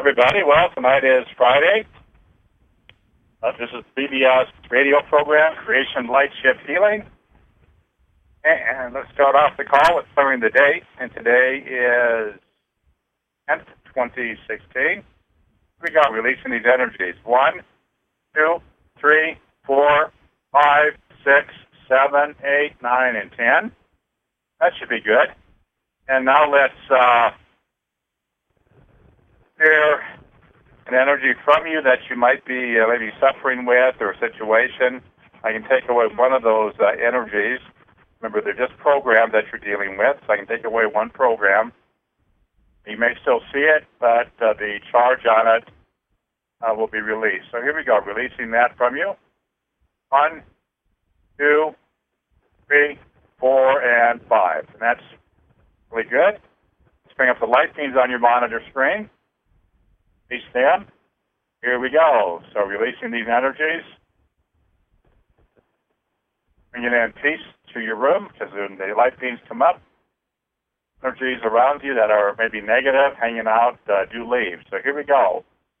everybody. Well, tonight is Friday. This is BBS radio program, Creation Light Ship Healing. And let's start off the call with clearing the date. And today is 10th, 2016. We got releasing these energies. 1, 2, 3, 4, 5, 6, 7, 8, 9, and 10. That should be good. And now let's hear an energy from you that you might be maybe suffering with or a situation. I can take away one of those energies. Remember, they're just programs that you're dealing with, so I can take away one program. You may still see it, but the charge on it will be released. So here we go, releasing that from you. 1, 2, 3, 4, and 5. And that's really good. Let's bring up the light beams on your monitor screen. Release them. Here we go. So releasing these energies. Bringing in peace to your room, because when the light beams come up, energies around you that are maybe negative, hanging out, do leave. So here we go.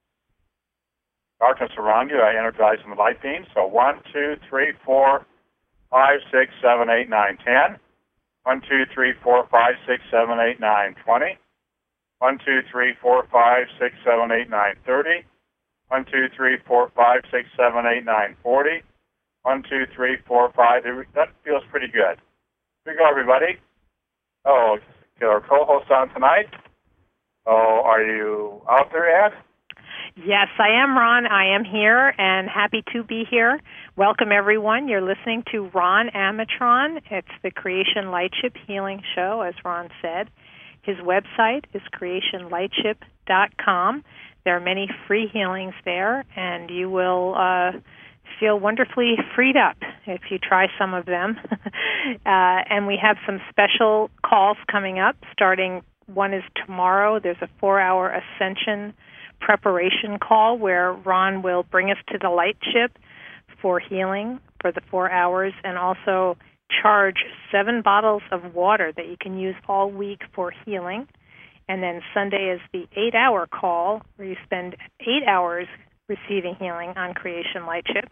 Darkness around you, I energize the light beams. So 1, 2, 3, 4, 5, 6, 7, 8, 9, 10. 1, 2, 3, 4, 5, 6, 7, 8, 9, 20. 1, 2, 3, 4, 5, 6, 7, 8, 9, 30. 1, 2, 3, 4, 5, 6, 7, 8, 9, 40. 1, 2, 3, 4, 5. That feels pretty good. Here we go, everybody. Oh, get our co-host on tonight. Oh, are you out there, Ed? Yes, I am, Ron. I am here and happy to be here. Welcome, everyone. You're listening to Ron Amatron. It's the Creation Lightship Healing Show, as Ron said. His website is creationlightship.com. There are many free healings there, and you will feel wonderfully freed up if you try some of them. And we have some special calls coming up, starting, one is tomorrow. There's a 4-hour Ascension preparation call where Ron will bring us to the light ship for healing for the 4 hours, and also charge 7 bottles of water that you can use all week for healing. And then Sunday is the 8-hour call where you spend 8 hours receiving healing on Creation Lightship.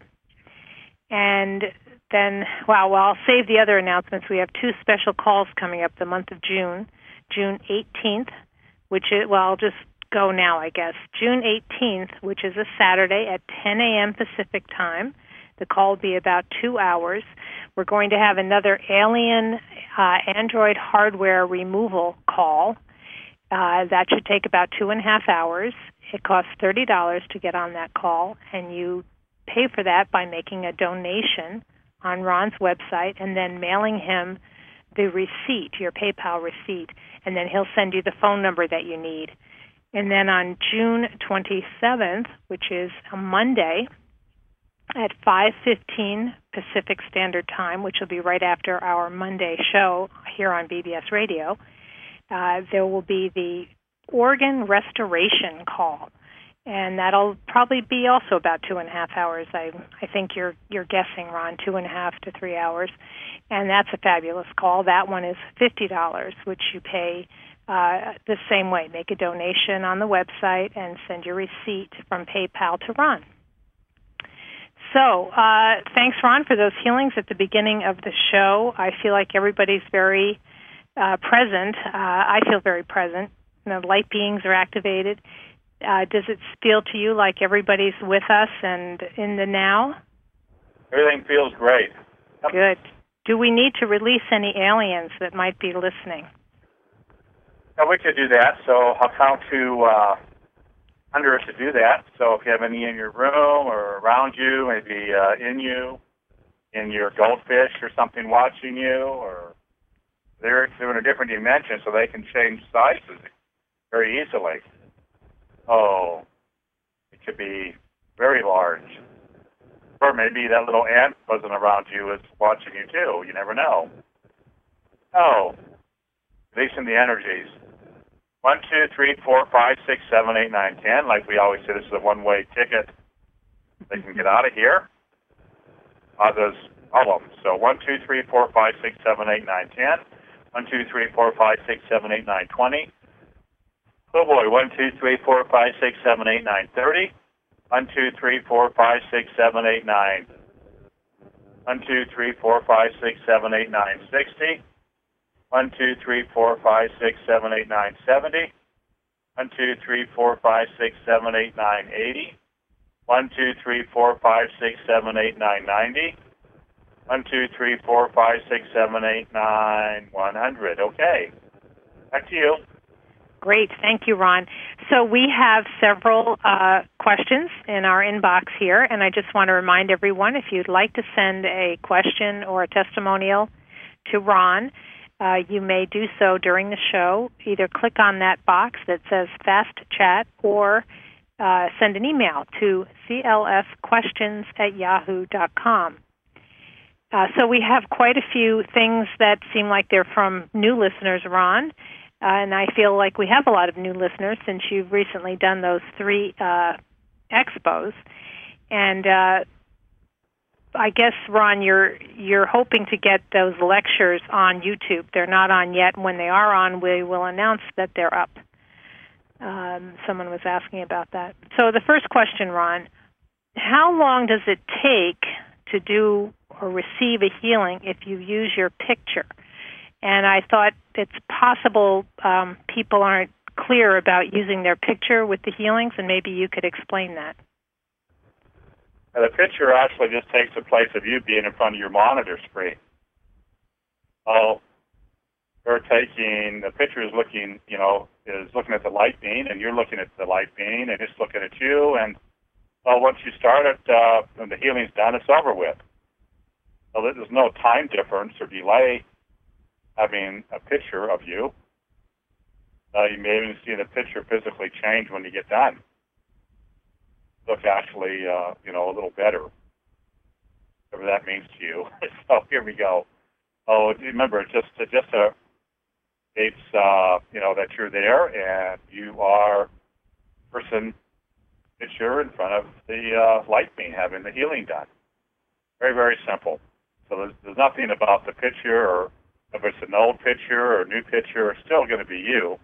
And then, well, I'll save the other announcements. We have 2 special calls coming up the month of June. June 18th, which is, well, I'll just go now, I guess. June 18th, which is a Saturday at 10 a.m. Pacific time. The call will be about 2 hours. We're going to have another alien Android hardware removal call. That should take about 2.5 hours. It costs $30 to get on that call, and you pay for that by making a donation on Ron's website and then mailing him the receipt, your PayPal receipt, and then he'll send you the phone number that you need. And then on June 27th, which is a Monday, at 5:15 Pacific Standard Time, which will be right after our Monday show here on BBS Radio, there will be the organ restoration call. And that'll probably be also about 2.5 hours. I think you're guessing, Ron, 2.5 to 3 hours. And that's a fabulous call. That one is $50, which you pay the same way. Make a donation on the website and send your receipt from PayPal to Ron. So thanks, Ron, for those healings at the beginning of the show. I feel like everybody's very present. I feel very present. The light beings are activated. Does it feel to you like everybody's with us and in the now? Everything feels great. Yep. Good. Do we need to release any aliens that might be listening? Yeah, we could do that. So I'll count to under us to do that. So if you have any in your room or around you, maybe in your goldfish or something watching you, or they're in a different dimension, so they can change sizes very easily. Oh, it could be very large. Or maybe that little ant buzzing around you is watching you too. You never know. Oh, releasing the energies. 1, 2, 3, 4, 5, 6, 7, 8, 9, 10. Like we always say, this is a one-way ticket. They can get out of here. There's all of them. So 1, 2, 3, 4, 5, 6, 7, 8, 9, 10. 1, 2, 3, 4, 5, 6, 7, 8, 9, 20. Oh boy, 1, 2, 3, 4, 5, 6, 7, 8, 9, 30. 1, 2, 3, 4, 5, 6, 7, 8, 9. 1, 2, 3, 4, 5, 6, 7, 8, 9, 60. 1, 2, 3, 4, 5, 6, 7, 8, 9, 70. 1, 2, 3, 4, 5, 6, 7, 8, 9, 80. 1, 2, 3, 4, 5, 6, 7, 8, 9, 90. 1, 2, 3, 4, 5, 6, 7, 8, 9, 100. Okay. Back to you. Great. Thank you, Ron. So we have several questions in our inbox here, and I just want to remind everyone, if you'd like to send a question or a testimonial to Ron, you may do so during the show. Either click on that box that says Fast Chat or send an email to clfquestions@yahoo.com. So we have quite a few things that seem like they're from new listeners, Ron. And I feel like we have a lot of new listeners since you've recently done those 3 expos. And I guess, Ron, you're hoping to get those lectures on YouTube. They're not on yet. When they are on, we will announce that they're up. Someone was asking about that. So the first question, Ron, how long does it take to do or receive a healing if you use your picture? And I thought it's possible people aren't clear about using their picture with the healings, and maybe you could explain that. The picture actually just takes the place of you being in front of your monitor screen. Oh, you're taking the picture is looking at the light beam, and you're looking at the light beam, and it's looking at you. And once you start it, when the healing's done, it's over with. So there's no time difference or delay having a picture of you. You may even see the picture physically change when you get done. Look actually, a little better, whatever that means to you. So here we go. Oh, remember, it's that you're there and you are person picture in front of the light beam having the healing done. Very, very simple. So there's nothing about the picture, or if it's an old picture or a new picture, it's still going to be you.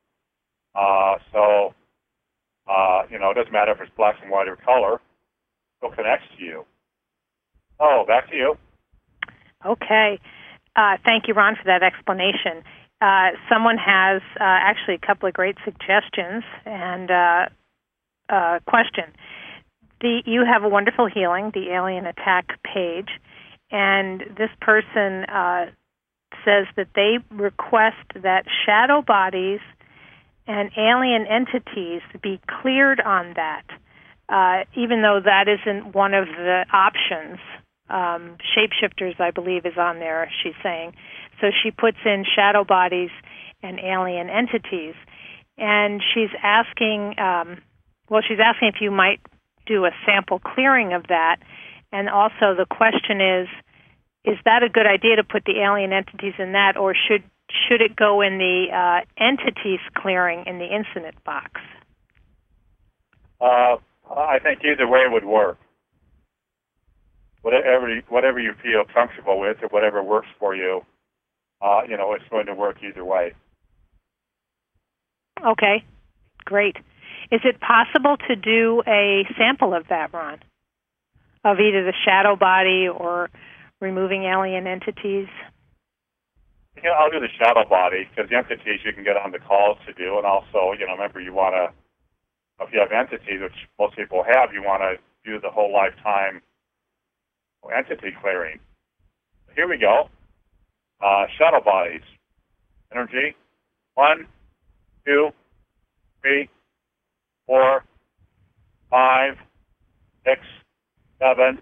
It doesn't matter if it's black and white or color. It still connects to you. Oh, back to you. Okay. Thank you, Ron, for that explanation. Someone has actually a couple of great suggestions and question. You have a wonderful healing, the Alien Attack page, and this person says that they request that shadow bodies and alien entities be cleared on that, even though that isn't one of the options. Shapeshifters, I believe, is on there, she's saying. So she puts in shadow bodies and alien entities. And she's asking, if you might do a sample clearing of that. And also the question is that a good idea to put the alien entities in that, or should it go in the entities clearing in the incident box? I think either way would work. Whatever you feel comfortable with, or whatever works for you, it's going to work either way. Okay, great. Is it possible to do a sample of that, Ron? Of either the shadow body or removing alien entities? Yeah, I'll do the shadow body, because the entities you can get on the calls to do, and also, remember if you have entities, which most people have, you want to do the whole lifetime entity clearing. Here we go. Shadow bodies. Energy. 1, 2, 3, 4, 5, 6, 7,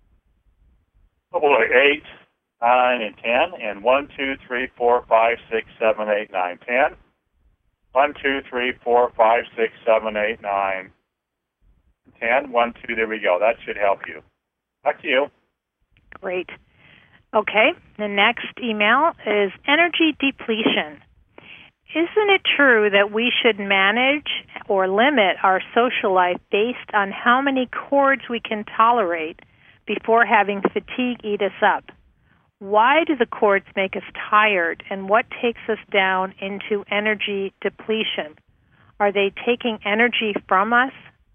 8, 9, and 10. And 1, 2, 3, 4, 5, 6, 7, 8, 9, 10. 1, 2, 3, 4, 5, 6, 7, 8, 9, 10. 1, 2, there we go. That should help you. Back to you. Great. Okay, the next email is energy depletion. Isn't it true that we should manage or limit our social life based on how many cords we can tolerate before having fatigue eat us up? Why do the cords make us tired, and what takes us down into energy depletion? Are they taking energy from us?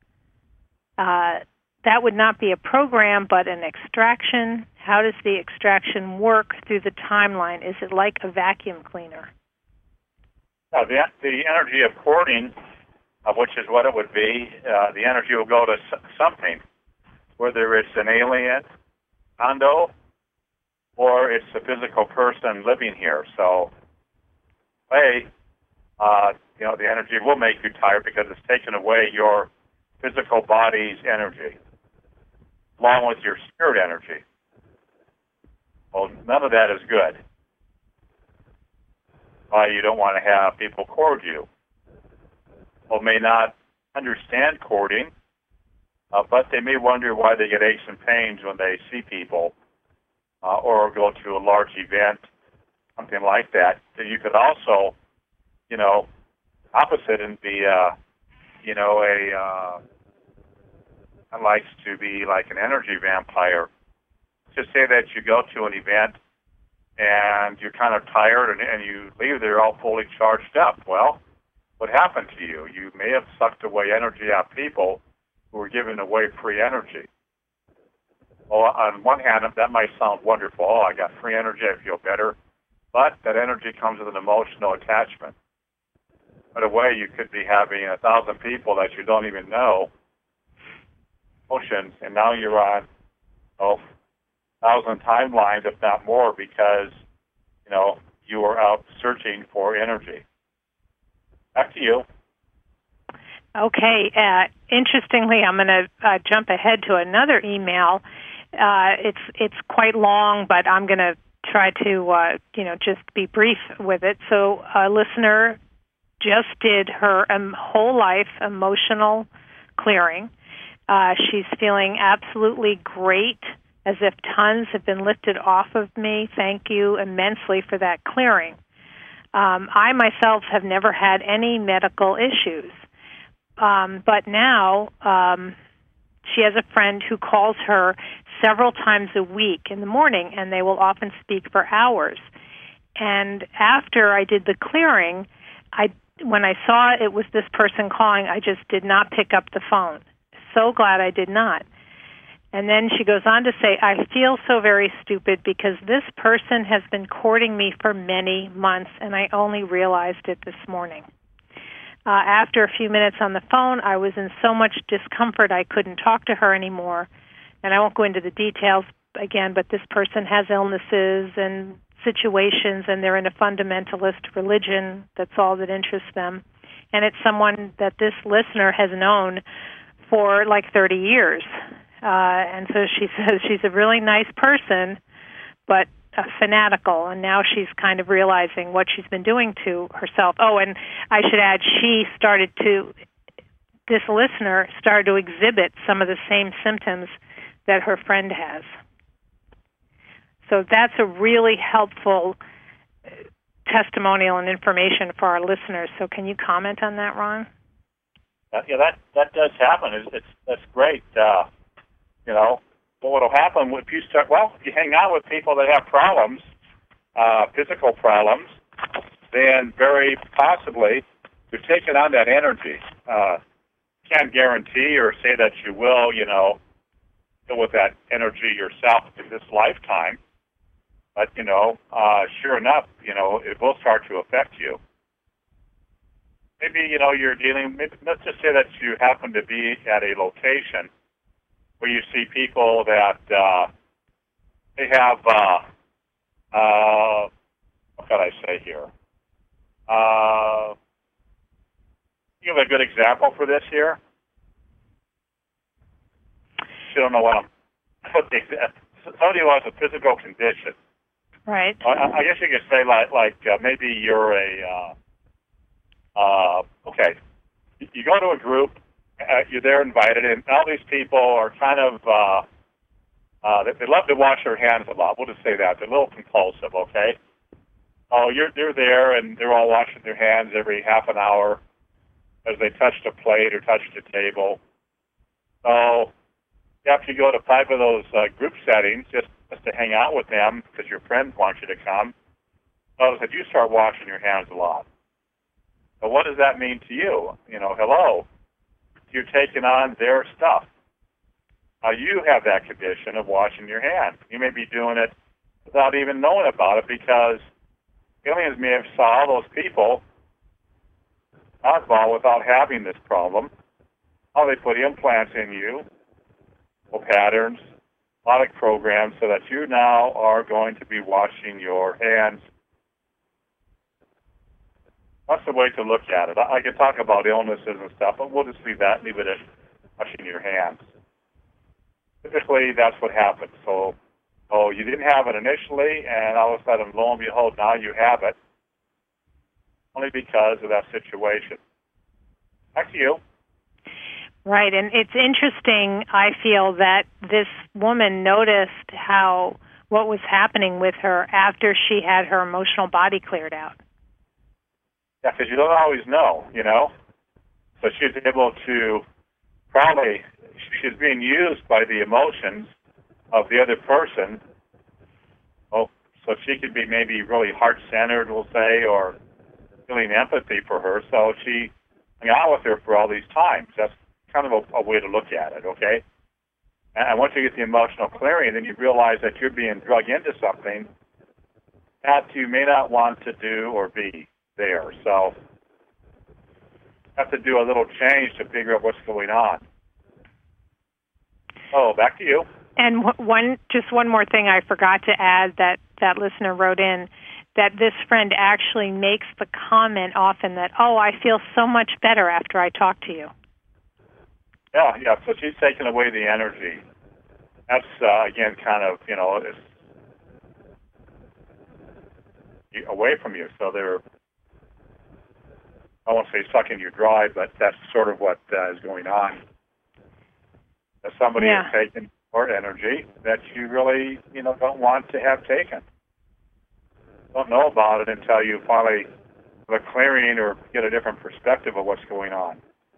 That would not be a program, but an extraction. How does the extraction work through the timeline? Is it like a vacuum cleaner? The energy of courting, which is what it would be, the energy will go to something, whether it's an alien, condo, or it's a physical person living here. So, the energy will make you tired because it's taken away your physical body's energy, along with your spirit energy. Well, none of that is good. Why you don't want to have people court you. Well, may not understand courting, but they may wonder why they get aches and pains when they see people or go to a large event, something like that. So you could also, opposite and be, likes to be like an energy vampire. Just say that you go to an event and you're kind of tired and you leave there all fully charged up. Well, what happened to you? You may have sucked away energy out of people who were giving away free energy. Well, on one hand, that might sound wonderful. Oh, I got free energy, I feel better. But that energy comes with an emotional attachment. By the way, you could be having 1,000 people that you don't even know, emotions, and now you're on 1,000 timelines, if not more, because, you were out searching for energy. Back to you. Okay. Interestingly, I'm going to jump ahead to another email. It's quite long, but I'm going to try to, just be brief with it. So a listener just did her whole life emotional clearing. She's feeling absolutely great, as if tons have been lifted off of me. Thank you immensely for that clearing. I myself have never had any medical issues, but now she has a friend who calls her several times a week in the morning, and they will often speak for hours. And after I did the clearing, when I saw it was this person calling, I just did not pick up the phone. So glad I did not. And then she goes on to say, I feel so very stupid because this person has been courting me for many months, and I only realized it this morning. After a few minutes on the phone, I was in so much discomfort I couldn't talk to her anymore. And I won't go into the details again, but this person has illnesses and situations, and they're in a fundamentalist religion. That's all that interests them. And it's someone that this listener has known for like 30 years. And so she says she's a really nice person, but fanatical, and now she's kind of realizing what she's been doing to herself. Oh, and I should add, this listener started to exhibit some of the same symptoms that her friend has. So that's a really helpful testimonial and information for our listeners. So can you comment on that, Ron? Yeah, that does happen. That's great. But what will happen if you if you hang out with people that have problems, physical problems, then very possibly you're taking on that energy. Can't guarantee or say that you will, deal with that energy yourself in this lifetime. But, sure enough, it will start to affect you. Maybe, you're let's just say that you happen to be at a location where you see people that they have, what can I say here? You have a good example for this here? You don't know what somebody who has a physical condition. Right. I guess you could say like maybe you're okay. You go to a group, you're there invited, and all these people are kind of they love to wash their hands a lot. We'll just say that they're a little compulsive. Okay. Oh, they're there, and they're all washing their hands every half an hour as they touch the plate or touch the table. So after you go to 5 of those group settings, just to hang out with them because your friends want you to come, notice that you start washing your hands a lot. But what does that mean to you? Hello, you're taking on their stuff. You have that condition of washing your hands. You may be doing it without even knowing about it because aliens may have saw those people oddball without having this problem. How they put implants in you, patterns, robotic programs, so that you now are going to be washing your hands. That's the way to look at it. I could talk about illnesses and stuff, but we'll just leave it at washing your hands. Typically, that's what happens. So you didn't have it initially, and all of a sudden, lo and behold, now you have it, only because of that situation. Back to you. Right, and it's interesting, I feel, that this woman noticed what was happening with her after she had her emotional body cleared out. Yeah, because you don't always know, So she's able to she's being used by the emotions of the other person. Oh, so she could be maybe really heart-centered, we'll say, or feeling empathy for her. So she hung out with her for all these times. That's kind of a way to look at it, okay? And once you get the emotional clearing, then you realize that you're being drug into something that you may not want to do or be there. So you have to do a little change to figure out what's going on. Oh, back to you. And one more thing I forgot to add that listener wrote in, that this friend actually makes the comment often that, I feel so much better after I talk to you. Yeah, so she's taking away the energy. That's, again, kind of, it's away from you. So they're, I won't say sucking you dry, but that's sort of what is going on. If somebody is taking more energy that you really, don't want to have taken. Don't know about it until you finally have a clearing or get a different perspective of what's going on.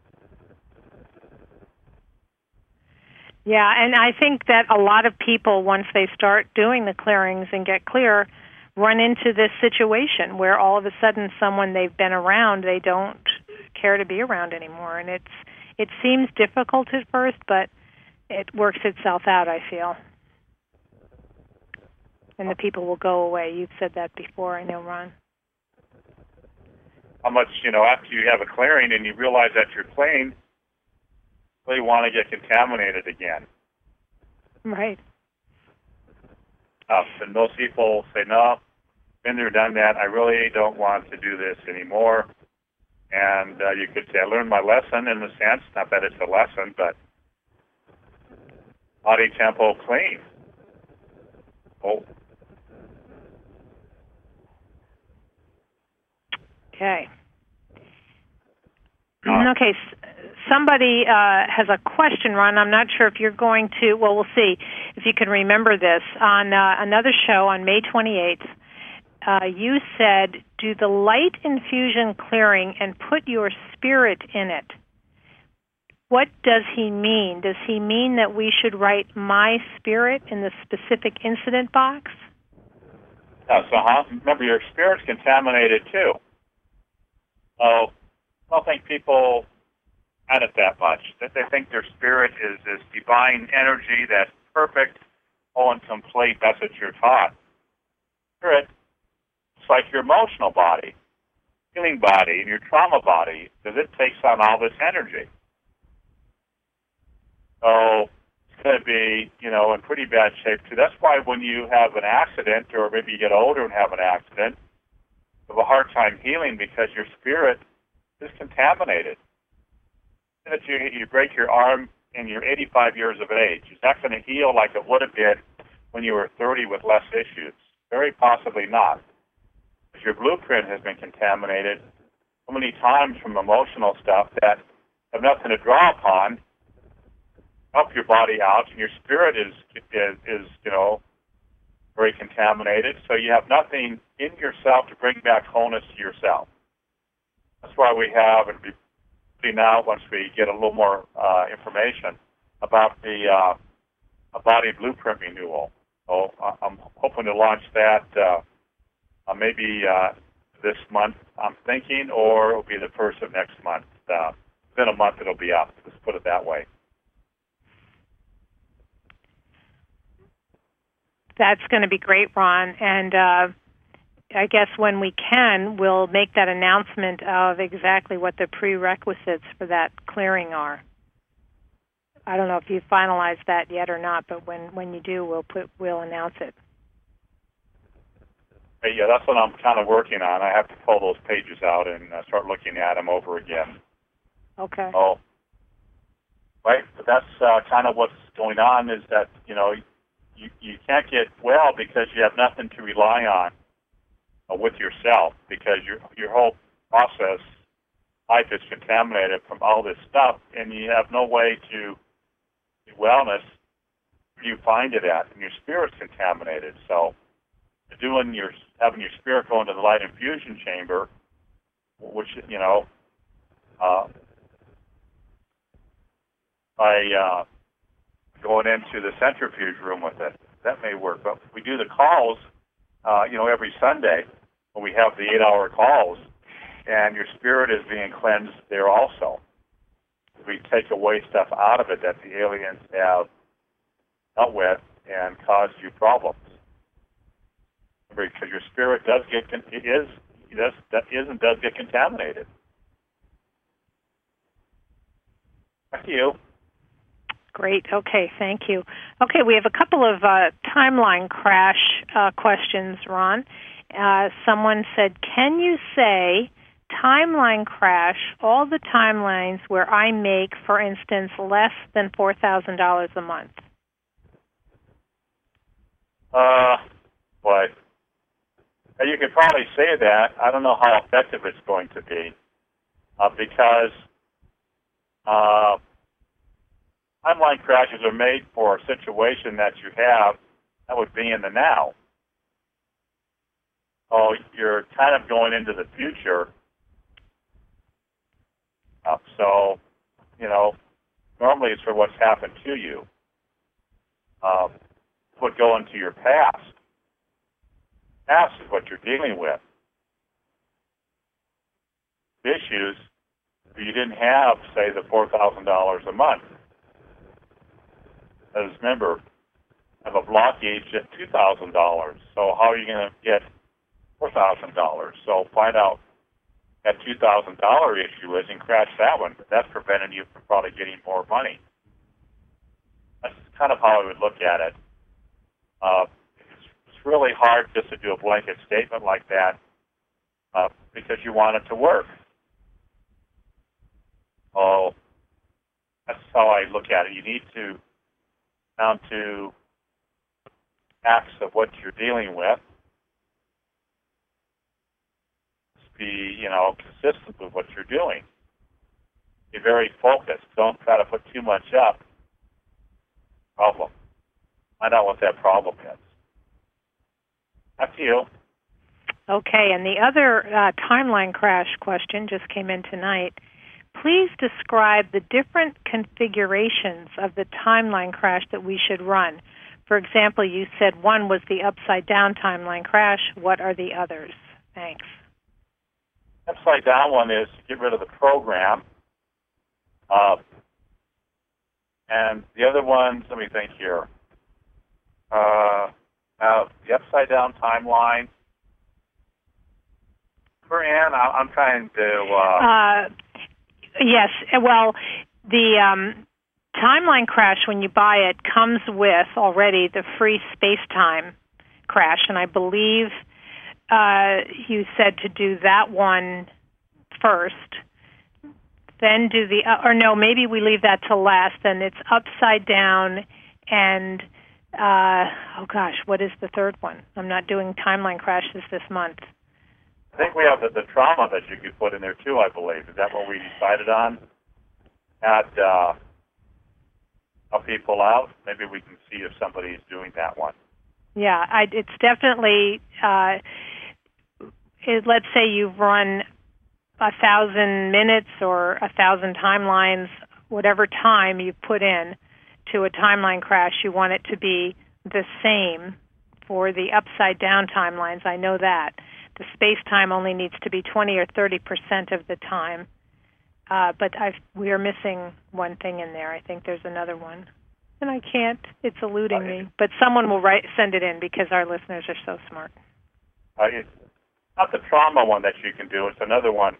Yeah, and I think that a lot of people, once they start doing the clearings and get clear, run into this situation where all of a sudden someone they've been around, they don't care to be around anymore. And it seems difficult at first, but it works itself out, I feel. And the people will go away. You've said that before, I know, Ron. How much, after you have a clearing and you realize that you're clean, really want to get contaminated again. Right. And most people say, no, been there, done that. I really don't want to do this anymore. And you could say, I learned my lesson in a sense. Not that it's a lesson, but body tempo clean. Oh. Okay. Okay, somebody has a question, Ron. I'm not sure if you're going to, we'll see if you can remember this. On another show on May 28th, you said, do the light infusion clearing and put your spirit in it. What does he mean? Does he mean that we should write my spirit in the specific incident box? Remember, your spirit's contaminated too. So I don't think people at it that much. That they think their spirit is this divine energy that's perfect, whole and complete. That's what you're taught. Spirit, it's like your emotional body, healing body, and your trauma body, because it takes on all this energy. So it's going to be, in pretty bad shape too. That's why when you have an accident, or maybe you get older and have an accident, you have a hard time healing because your spirit is contaminated. If you break your arm and you're 85 years of age, is that going to heal like it would have been when you were 30 with less issues? Very possibly not. Because your blueprint has been contaminated so many times from emotional stuff that have nothing to draw upon. Help your body out, and your spirit is very contaminated. So you have nothing in yourself to bring back wholeness to yourself. That's why we have, and now once we get a little more information about the body blueprint renewal. So I'm hoping to launch that maybe this month, I'm thinking, or it'll be the first of next month. Within a month, it'll be up. Let's put it that way. That's going to be great, Ron. And I guess when we can, we'll make that announcement of exactly what the prerequisites for that clearing are. I don't know if you've finalized that yet or not, but when you do, we'll announce it. Yeah, that's what I'm kind of working on. I have to pull those pages out and start looking at them over again. Okay. Oh, right. But that's kind of what's going on is that, you can't get well because you have nothing to rely on with yourself, because your whole process, life is contaminated from all this stuff, and you have no way to wellness where you find it at, and your spirit's contaminated. So having your spirit go into the light infusion chamber, which, by going into the centrifuge room with it, that may work. But we do the calls, every Sunday when we have the 8-hour calls, and your spirit is being cleansed there also. We take away stuff out of it that the aliens have dealt with and caused you problems. Because your spirit does get contaminated. Back to you. Great. Okay, thank you. Okay, we have a couple of timeline crash questions, Ron. Someone said, can you say timeline crash all the timelines where I make, for instance, less than $4,000 a month? Boy. You could probably say that. I don't know how effective it's going to be because timeline crashes are made for a situation that you have that would be in the now. So you're kind of going into the future. So, normally it's for what's happened to you. Would go into your past. Past is what you're dealing with. Issues, you didn't have, say, the $4,000 a month. As remember, have a blockage at $2,000. So how are you going to get $4,000? So find out that $2,000 issue is and crash that one. But that's preventing you from probably getting more money. That's kind of how I would look at it. It's really hard just to do a blanket statement like that because you want it to work. Oh, that's how I look at it. You need to down to acts of what you're dealing with. Just be, consistent with what you're doing. Be very focused. Don't try to put too much up. Problem. Find out what that problem is. Back to you. Okay, and the other timeline crash question just came in tonight. Please describe the different configurations of the timeline crash that we should run. For example, you said one was the upside-down timeline crash. What are the others? Thanks. Upside-down one is get rid of the program. And the other ones, let me think here. The upside-down timeline. Ann, I'm trying to... Yes. Well, the timeline crash, when you buy it, comes with already the free space-time crash, and I believe you said to do that one first, then do the... or no, maybe we leave that to last, and it's upside down, and... what is the third one? I'm not doing timeline crashes this month. I think we have the trauma that you could put in there, too, I believe. Is that what we decided on? Help people out? Maybe we can see if somebody's doing that one. Yeah, it's definitely... let's say you've run 1,000 minutes or 1,000 timelines, whatever time you put in to a timeline crash, you want it to be the same for the upside-down timelines. I know that. the space-time only needs to be 20 or 30% of the time. But we are missing one thing in there. I think there's another one. And I can't. It's eluding me. But someone will send it in because our listeners are so smart. It's not the trauma one that you can do. It's another one.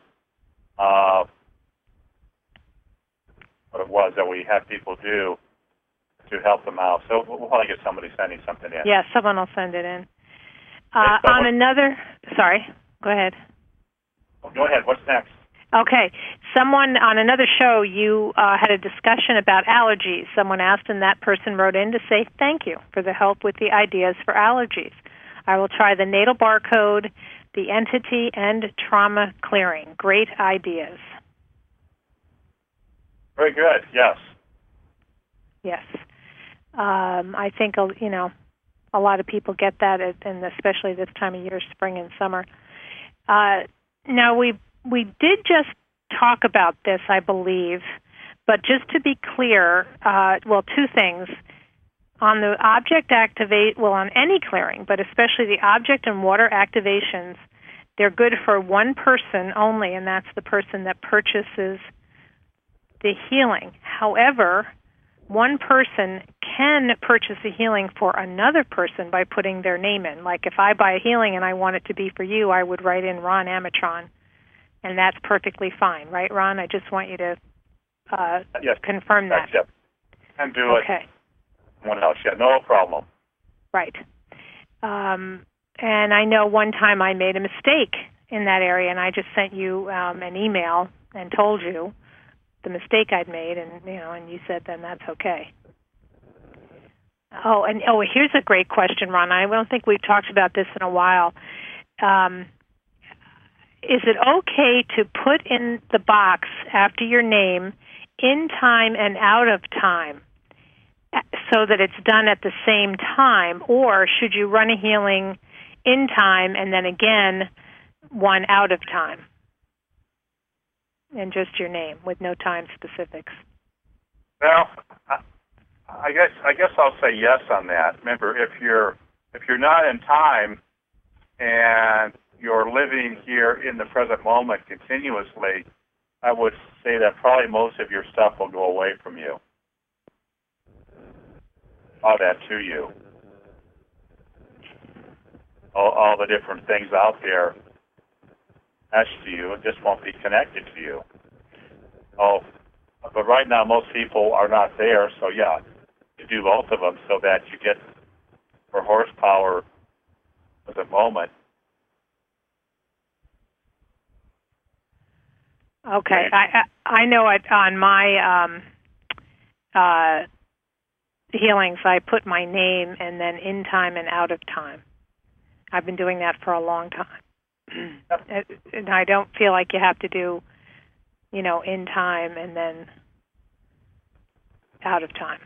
What it was that we had people do to help them out. So we'll probably get somebody sending something in. Yeah, someone will send it in. On another... Sorry, go ahead. Go ahead. What's next? Okay. Someone on another show, you had a discussion about allergies. Someone asked, and that person wrote in to say thank you for the help with the ideas for allergies. I will try the natal barcode, the entity, and trauma clearing. Great ideas. Very good. Yes. Yes. I think, a lot of people get that, and especially this time of year, spring and summer. Now, we did just talk about this, I believe, but just to be clear, two things. On the object on any clearing, but especially the object and water activations, they're good for one person only, and that's the person that purchases the healing. However, one person can purchase a healing for another person by putting their name in. Like if I buy a healing and I want it to be for you, I would write in Ron Amatron, and that's perfectly fine, right, Ron? I just want you to confirm that. Yes, and do okay. Someone else, no problem. Right. And I know one time I made a mistake in that area, and I just sent you an email and told you the mistake I'd made, and you said then that's okay. Here's a great question, Ron. I don't think we've talked about this in a while. Is it okay to put in the box after your name in time and out of time so that it's done at the same time, or should you run a healing in time and then again one out of time? And just your name with no time specifics. Well, I guess I'll say yes on that. Remember, if you're not in time and you're living here in the present moment continuously, I would say that probably most of your stuff will go away from you. All that to you. All the different things out there attached to you, it just won't be connected to you. But right now most people are not there, so yeah, you do both of them so that you get for horsepower at the moment. Okay, I know it on my healings. I put my name and then in time and out of time. I've been doing that for a long time. And I don't feel like you have to do, in time and then out of time.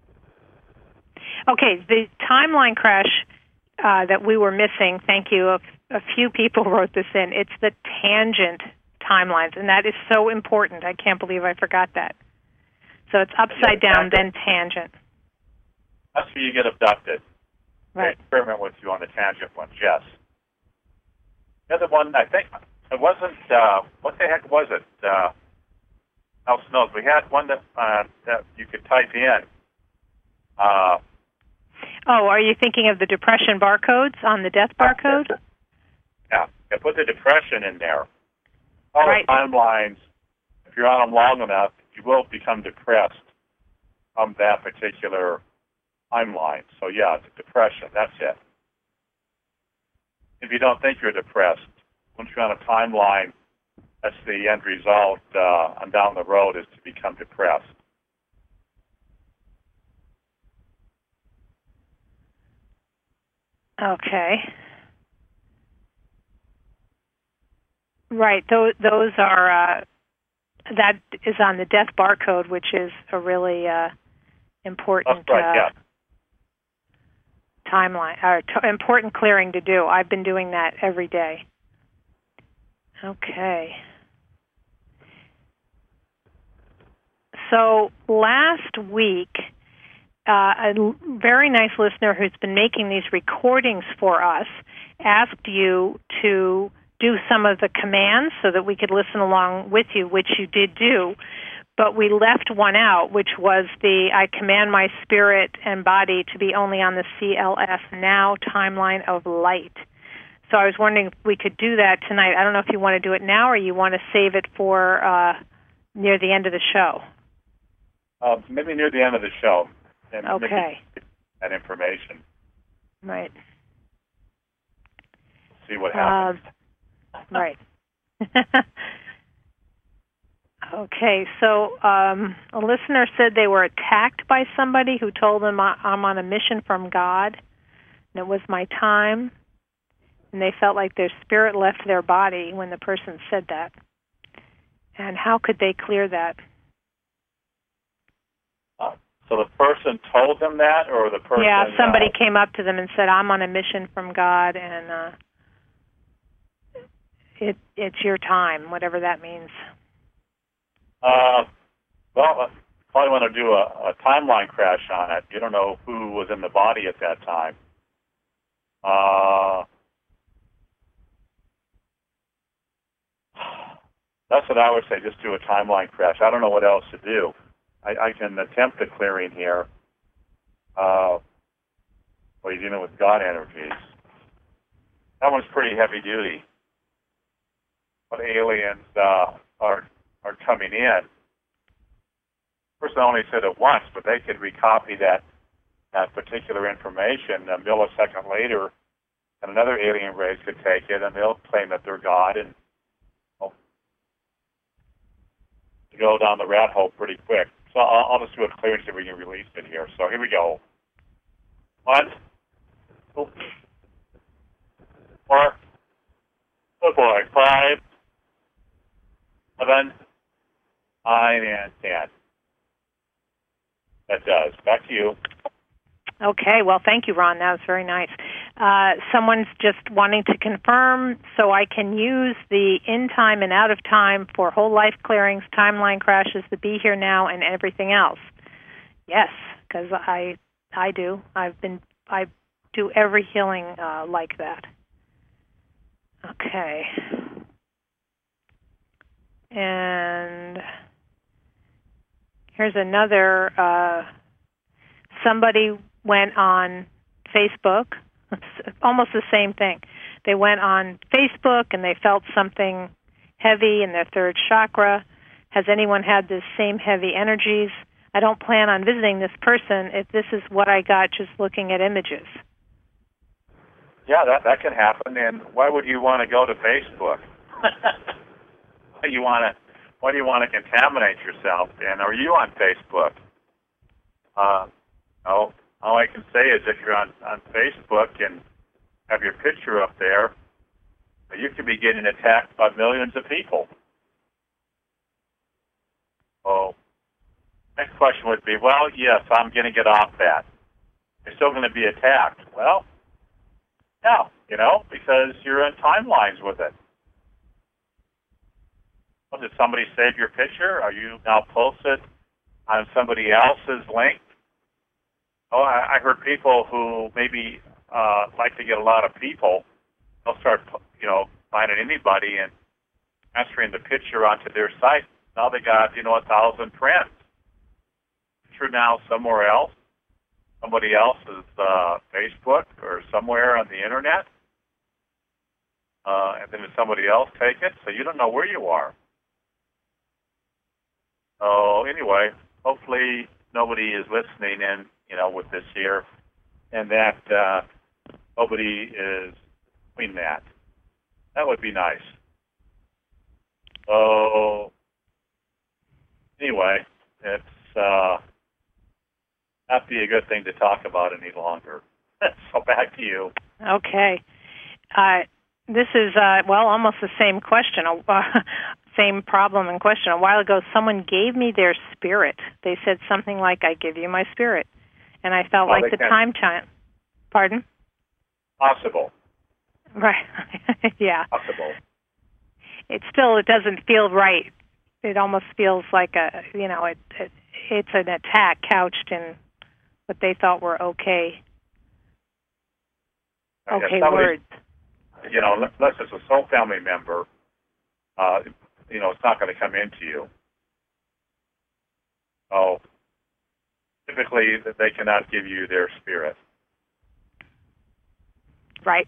Okay, the timeline crash that we were missing, thank you, a few people wrote this in. It's the tangent timelines, and that is so important. I can't believe I forgot that. So it's upside down, then tangent. That's where you get abducted. Right. They experiment with you on the tangent ones, yes. The other one, I think, it wasn't, what the heck was it? Else knows. We had one that you could type in. Are you thinking of the depression barcodes on the death barcode? Yeah, put the depression in there. All right. The timelines, if you're on them long enough, you will become depressed from that particular timeline. So, yeah, it's depression. That's it. If you don't think you're depressed, once you're on a timeline, that's the end result on down the road is to become depressed. Okay. Right. Those are that is on the death barcode, which is a really important timeline or important clearing to do. I've been doing that every day. Okay. So last week, a very nice listener who's been making these recordings for us asked you to do some of the commands so that we could listen along with you, which you did do. But we left one out, which was I command my spirit and body to be only on the CLS now timeline of light. So I was wondering if we could do that tonight. I don't know if you want to do it now or you want to save it for near the end of the show. Maybe near the end of the show. And okay. That information. Right. See what happens. Right. Okay, so a listener said they were attacked by somebody who told them I'm on a mission from God, and it was my time, and they felt like their spirit left their body when the person said that. And how could they clear that? So the person told them that, or the person... Yeah, somebody came up to them and said, I'm on a mission from God, and it's your time, whatever that means. Well, probably want to do a timeline crash on it. You don't know who was in the body at that time. That's what I would say, just do a timeline crash. I don't know what else to do. I can attempt the clearing here. Well, you're dealing with God energies. That one's pretty heavy duty. But aliens are coming in. First, I only said it once, but they could recopy that particular information a millisecond later, and another alien race could take it, and they'll claim that they're God, and go down the rat hole pretty quick. So I'll just do a clear so we can release it here. So here we go. 1, 2, 4, oh boy, 5, 7, 9, and 10. That does. Back to you. Okay, well, thank you, Ron. That was very nice. Someone's just wanting to confirm so I can use the in time and out of time for whole life clearings, timeline crashes, the be here now, and everything else. Yes, because I do. I do every healing like that. Okay. And here's another. Somebody went on Facebook, almost the same thing. They went on Facebook and they felt something heavy in their third chakra. Has anyone had the same heavy energies? I don't plan on visiting this person if this is what I got just looking at images. Yeah, that can happen. And why would you want to go to Facebook? Why do you want to contaminate yourself? And are you on Facebook? No. All I can say is if you're on Facebook and have your picture up there, you could be getting attacked by millions of people. Oh, next question would be, well, yes, I'm going to get off that. You're still going to be attacked. Well, no, because you're in timelines with it. Well, did somebody save your picture? Are you now posted on somebody else's link? Oh, I heard people who maybe like to get a lot of people. They'll start, finding anybody and transferring the picture onto their site. Now they got, 1,000 friends. Picture now somewhere else, somebody else's Facebook or somewhere on the internet, and then somebody else take it. So you don't know where you are. So anyway, hopefully nobody is listening in. With this here, and that nobody is doing that. That would be nice. So, anyway, it's not be a good thing to talk about any longer. So back to you. Okay. This is, almost the same question, same problem and question. A while ago, someone gave me their spirit. They said something like, I give you my spirit. And I felt like the time chime. Pardon? Possible. Right. Yeah. Possible. It doesn't feel right. It almost feels like it's an attack couched in what they thought were okay words. unless it's a sole family member, it's not going to come into you. So typically, they cannot give you their spirit. Right.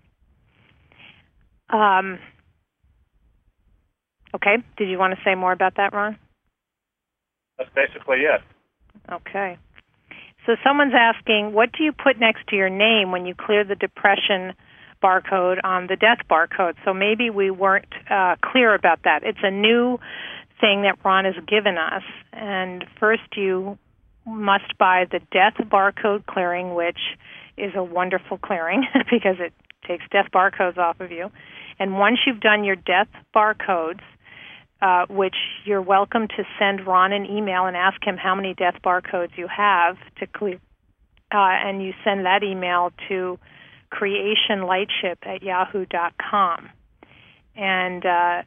Okay. Did you want to say more about that, Ron? That's basically it. Okay. So someone's asking, what do you put next to your name when you clear the depression barcode on the death barcode? So maybe we weren't clear about that. It's a new thing that Ron has given us. And first you must buy the death barcode clearing, which is a wonderful clearing because it takes death barcodes off of you. And once you've done your death barcodes, which you're welcome to send Ron an email and ask him how many death barcodes you have to clear, and you send that email to creationlightship@yahoo.com. And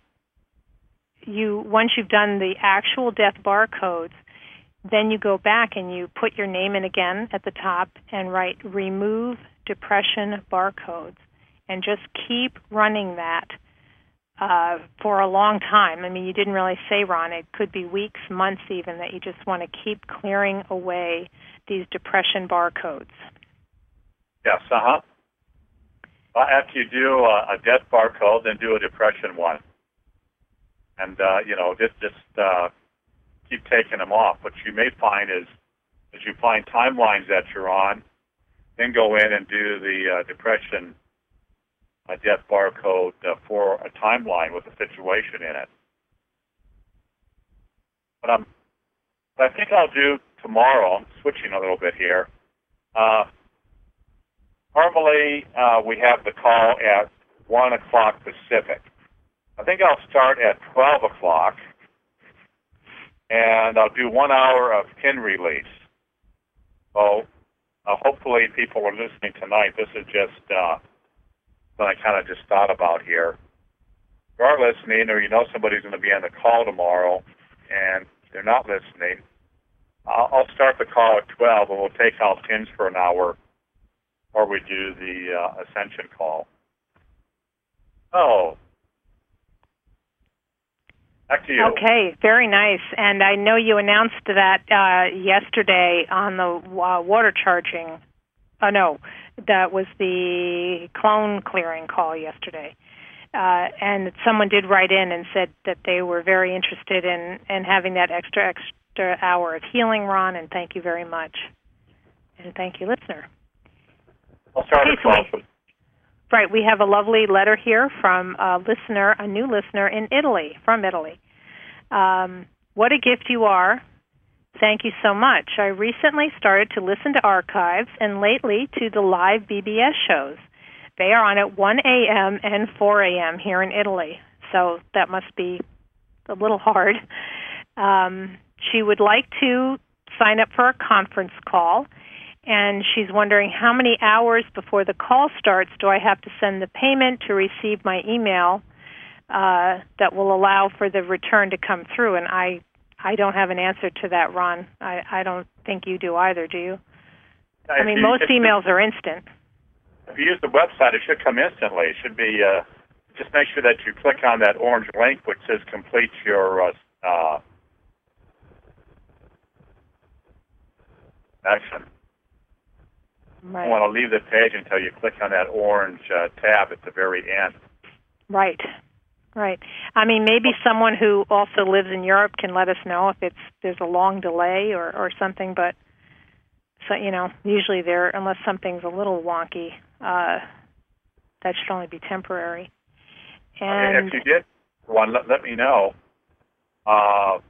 once you've done the actual death barcodes, then you go back and you put your name in again at the top and write remove depression barcodes, and just keep running that for a long time. I mean, you didn't really say, Ron, it could be weeks, months even, that you just want to keep clearing away these depression barcodes. Yes, after you do a death barcode, then do a depression one. And, just keep taking them off. What you may find is, as you find timelines that you're on, then go in and do the depression death barcode for a timeline with a situation in it. But I think I'll do tomorrow. I'm switching a little bit here. Normally, we have the call at 1 o'clock Pacific. I think I'll start at 12 o'clock, and I'll do 1 hour of pin release. So hopefully people are listening tonight. This is just what I kind of just thought about here. If you are listening, or somebody's going to be on the call tomorrow, and they're not listening, I'll start the call at 12, and we'll take out pins for an hour before we do the Ascension call. Oh. Back to you. Okay, very nice. And I know you announced that yesterday on the water charging. Oh, no, that was the clone clearing call yesterday. And someone did write in and said that they were very interested in having that extra hour of healing, Ron, and thank you very much. And thank you, listener. I'll start at 12. Right, we have a lovely letter here from a new listener from Italy. What a gift you are. Thank you so much. I recently started to listen to archives and lately to the live BBS shows. They are on at 1 a.m. and 4 a.m. here in Italy, so that must be a little hard. She would like to sign up for a conference call, and she's wondering how many hours before the call starts do I have to send the payment to receive my email that will allow for the return to come through. And I don't have an answer to that, Ron. I don't think you do either, do you? I mean, most emails are instant. If you use the website, it should come instantly. It should be, just make sure that you click on that orange link which says complete your action. Right. You want to leave the page until you click on that orange tab at the very end. Right. I mean, maybe someone who also lives in Europe can let us know if there's a long delay or something, but so usually unless something's a little wonky, that should only be temporary. And if you get one, let me know. I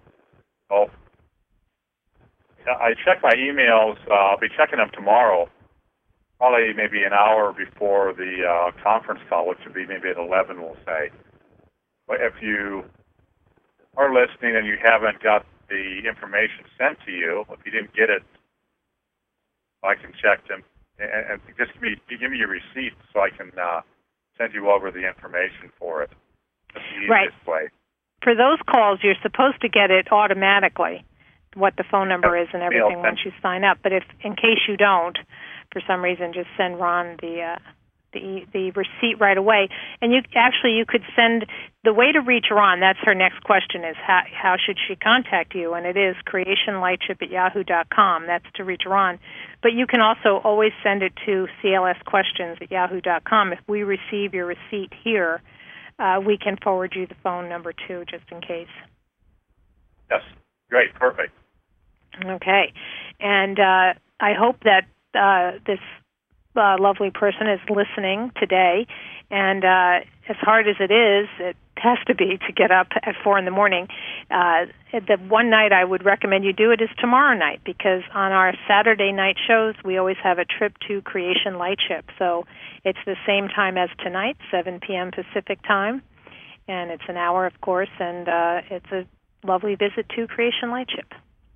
check my emails. I'll be checking them tomorrow, probably maybe an hour before the conference call, which would be maybe at 11, we'll say. But if you are listening and you haven't got the information sent to you, if you didn't get it, I can check them and just give me your receipt so I can send you over the information for it. That's the easiest way. For those calls, you're supposed to get it automatically, what the phone number is and everything once you sign up. But if, in case you don't, for some reason, just send Ron the the receipt right away. And you could send the way to reach Ron. That's her next question: is how should she contact you? And it is creationlightship@yahoo.com. That's to reach Ron. But you can also always send it to clsquestions@yahoo.com. If we receive your receipt here, we can forward you the phone number too, just in case. Yes, great, perfect. Okay, and I hope that this lovely person is listening today, and as hard as it has to be to get up at 4 a.m. The one night I would recommend you do it is tomorrow night, because on our Saturday night shows we always have a trip to Creation Lightship. So it's the same time as tonight, 7 p.m. Pacific time, and it's an hour, of course, and it's a lovely visit to Creation Lightship.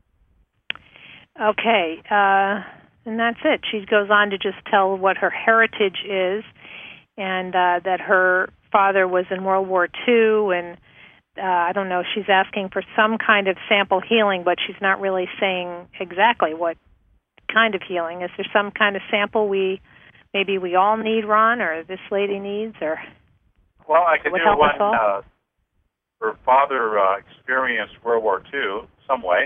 Okay, and that's it. She goes on to just tell what her heritage is, and that her father was in World War II, and I don't know, she's asking for some kind of sample healing, but she's not really saying exactly what kind of healing. Is there some kind of sample maybe we all need, Ron, or this lady needs, or? Well, I can do one. Her father experienced World War II some way.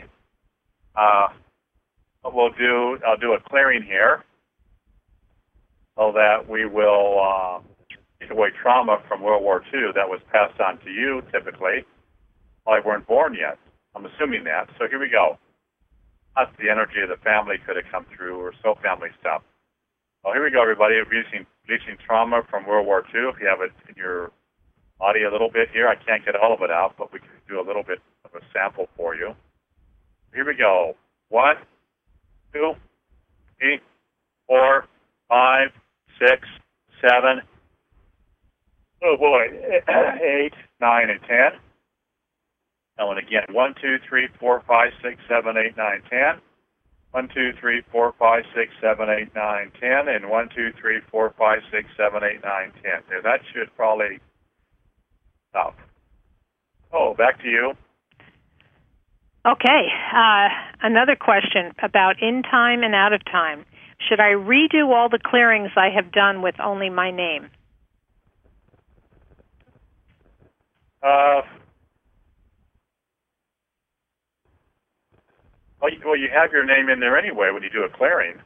I'll do a clearing here, so that we will take away trauma from World War II that was passed on to you, typically, while you weren't born yet. I'm assuming that. So here we go. That's the energy of the family could have come through, or so family stuff. Well, here we go, everybody. Releasing trauma from World War II. If you have it in your body a little bit here, I can't get all of it out, but we can do a little bit of a sample for you. Here we go. 1, 2, 3, 4, 5, 6, 7. Oh boy, 8, 9, and 10. And again, 1, 2, 3, 4, 5, 6, 7, 8, 9, 10. 1, 2, 3, 4, 5, 6, 7, 8, 9, 10. And 1, 2, 3, 4, 5, 6, 7, 8, 9, 10. There, that should probably stop. Oh, back to you. Okay, another question about in time and out of time. Should I redo all the clearings I have done with only my name? Well, you have your name in there anyway when you do a clearing.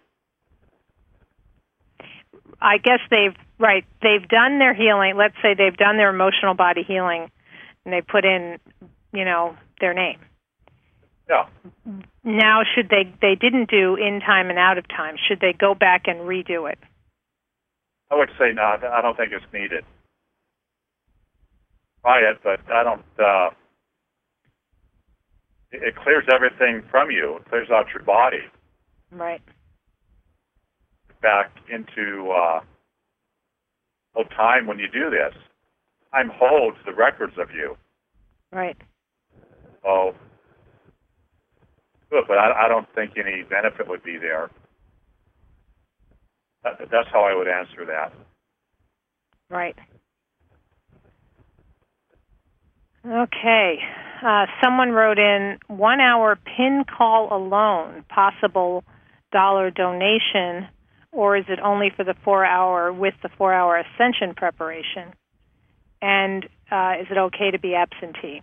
I guess they've done their healing. Let's say they've done their emotional body healing, and they put in, their name. Yeah. Now, should they didn't do in time and out of time, should they go back and redo it? I would say not. I don't think it's needed. Try it, but I don't. It clears everything from you. It clears out your body. Right. Back into time when you do this. Time holds the records of you. Right. So, good, but I don't think any benefit would be there. That's how I would answer that. Right. Okay. Someone wrote in 1 hour pin call alone, possible dollar donation, or is it only for the 4 hour with the 4 hour ascension preparation? And is it okay to be absentee?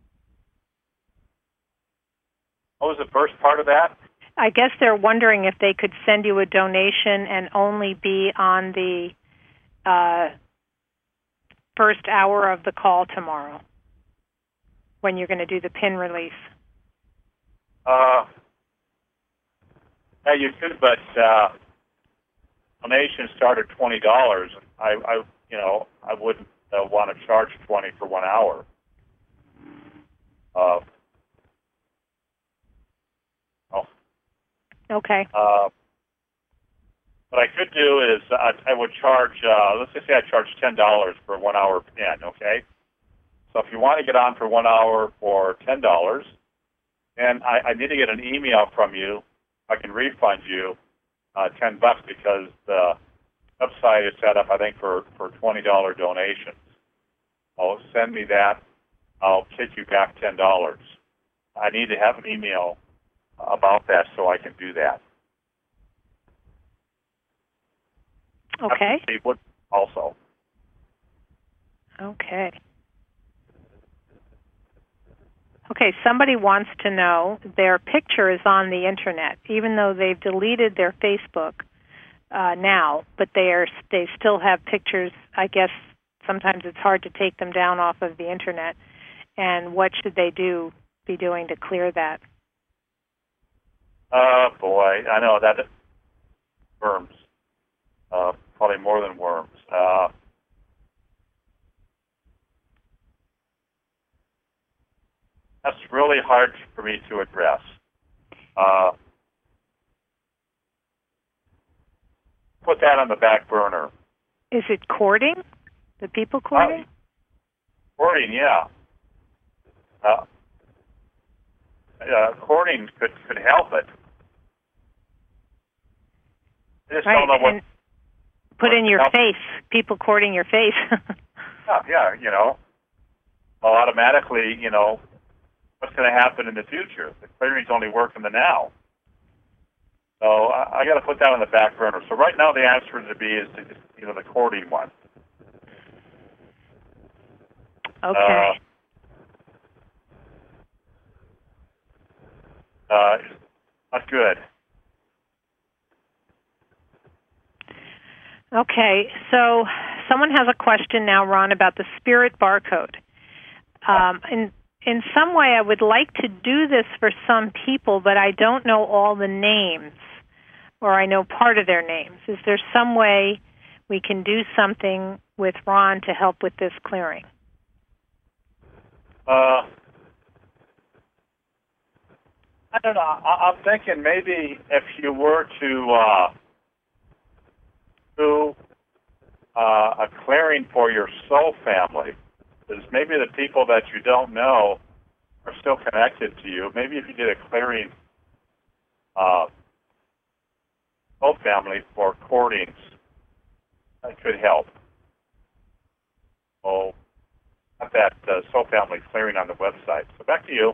What was the first part of that? I guess they're wondering if they could send you a donation and only be on the first hour of the call tomorrow, when you're going to do the pin release. Yeah, you could, but donations start at $20. I wouldn't want to charge $20 for 1 hour. Okay. What I could do is I would charge, let's just say I charge $10 for 1 hour pin, okay? So if you want to get on for 1 hour for $10, and I need to get an email from you, I can refund you $10 because the website is set up, I think, for $20 donations. Oh, send me that. I'll kick you back $10. I need to have an email about that so I can do that. Okay. also. Okay. Okay, somebody wants to know, their picture is on the internet, even though they've deleted their Facebook now, but they still have pictures. I guess sometimes it's hard to take them down off of the internet. And what should they be doing to clear that? Boy, I know that worms, probably more than worms. That's really hard for me to address. Put that on the back burner. Is it courting? The people courting? Courting, yeah. Courting could help it. I just don't know what. Put in your face. People courting your face. Yeah, automatically, what's going to happen in the future? The clearings only work in the now. So I got to put that on the back burner. So right now the answer to be is the courting one. Okay. Not good. Okay, so someone has a question now, Ron, about the spirit barcode. In some way, I would like to do this for some people, but I don't know all the names, or I know part of their names. Is there some way we can do something with Ron to help with this clearing? I don't know. I'm thinking maybe if you were to do a clearing for your soul family, because maybe the people that you don't know are still connected to you. Maybe if you did a clearing soul family for courtings, that could help. So, got that soul family clearing on the website. So back to you.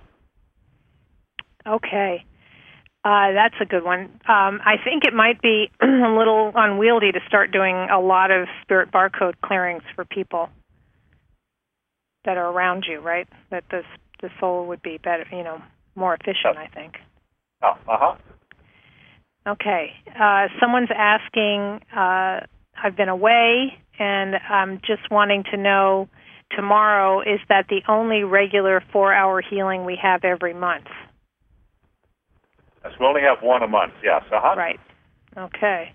Okay. That's a good one. I think it might be a little unwieldy to start doing a lot of spirit barcode clearings for people that are around you, right? That the soul would be better, more efficient, I think. Oh, uh-huh. Okay. Someone's asking, I've been away, and I'm just wanting to know, tomorrow, is that the only regular 4-hour healing we have every month? Yes, we only have one a month, yes. Uh-huh. Right. Okay.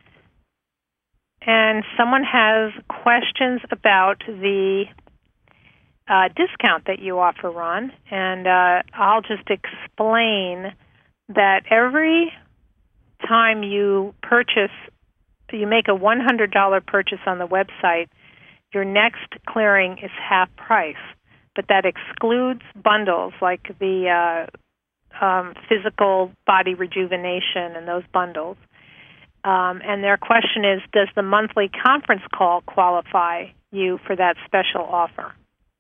And someone has questions about the discount that you offer, Ron, and I'll just explain that every time you make a $100 purchase on the website, your next clearing is half price, but that excludes bundles like the physical body rejuvenation and those bundles. And their question is, does the monthly conference call qualify you for that special offer?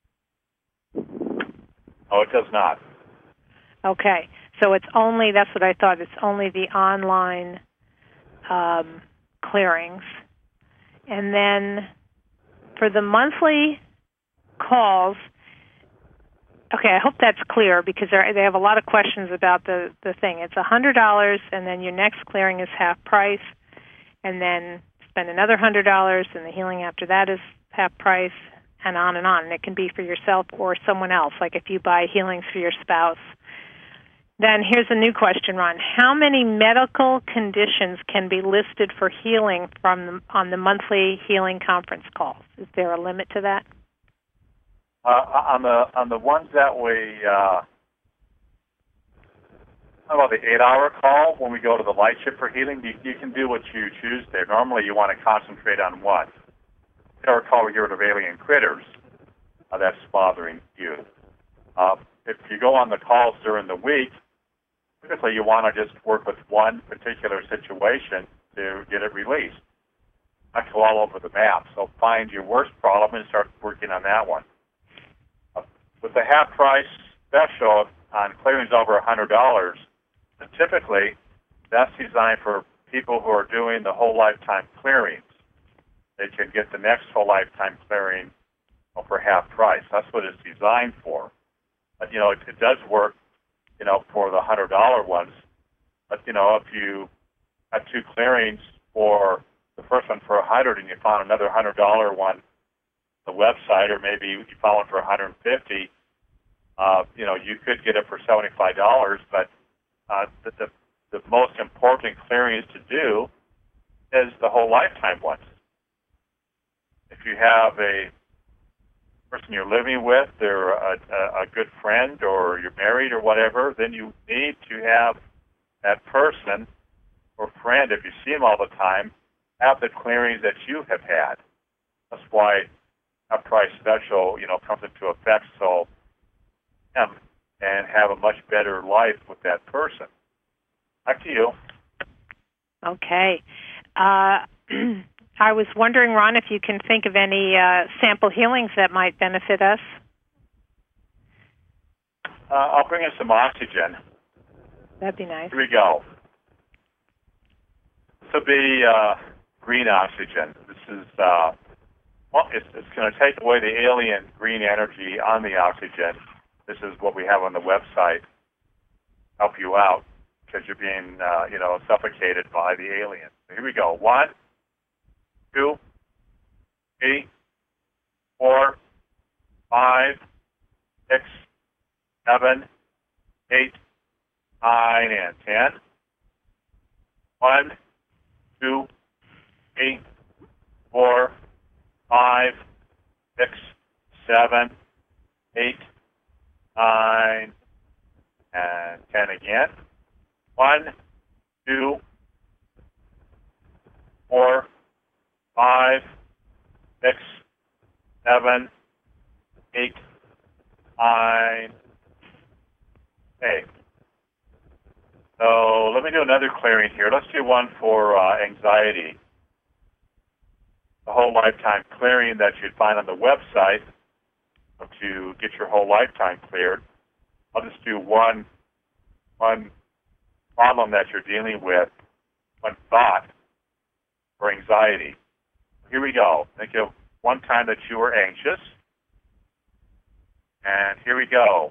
Oh, it does not. Okay. So it's only, that's what I thought, it's only the online clearings. And then for the monthly calls, okay, I hope that's clear because they have a lot of questions about the thing. It's $100, and then your next clearing is half price, and then spend another $100, and the healing after that is half price, and on and on. And it can be for yourself or someone else, like if you buy healings for your spouse. Then here's a new question, Ron. How many medical conditions can be listed for healing on the monthly healing conference calls? Is there a limit to that? On the ones that we about the 8-hour call when we go to the light ship for healing, you can do what you choose there. Normally, you want to concentrate on what? 8-hour call we hear of alien critters that's bothering you. If you go on the calls during the week, typically you want to just work with one particular situation to get it released. Not go all over the map. So find your worst problem and start working on that one. With the half price special on clearings over $100, typically that's designed for people who are doing the whole lifetime clearings. they can get the next whole lifetime clearing for half price. That's what it's designed for. But, it does work, for the $100 ones. But, if you have two clearings for the first one for $100 and you found another $100 one on the website, or maybe you found one for $150, you could get it for $75. But the most important clearings to do is the whole lifetime ones. If you have a person you're living with, or a good friend, or you're married or whatever, then you need to have that person or friend, if you see them all the time, have the clearings that you have had. That's why a price special, comes into effect, so and have a much better life with that person. Back to you. Okay. I was wondering, Ron, if you can think of any sample healings that might benefit us. I'll bring in some oxygen. That'd be nice. Here we go. This will be green oxygen. This is, it's going to take away the alien green energy on the oxygen. This is what we have on the website. Help you out because you're being, suffocated by the aliens. Here we go. 1, 2, 3, 4, 5, 6, 7, 8, 9, and 10. 1, 2, 3, 4, 5, 6, 7, 8, 9, and 10 again. 1, 2, 4, 5, 6, 7, 8, 9. Okay. So let me do another clearing here. Let's do one for anxiety. The whole lifetime clearing that you'd find on the website to get your whole lifetime cleared. I'll just do one problem that you're dealing with, one thought for anxiety. Here we go. Think of one time that you were anxious. And here we go.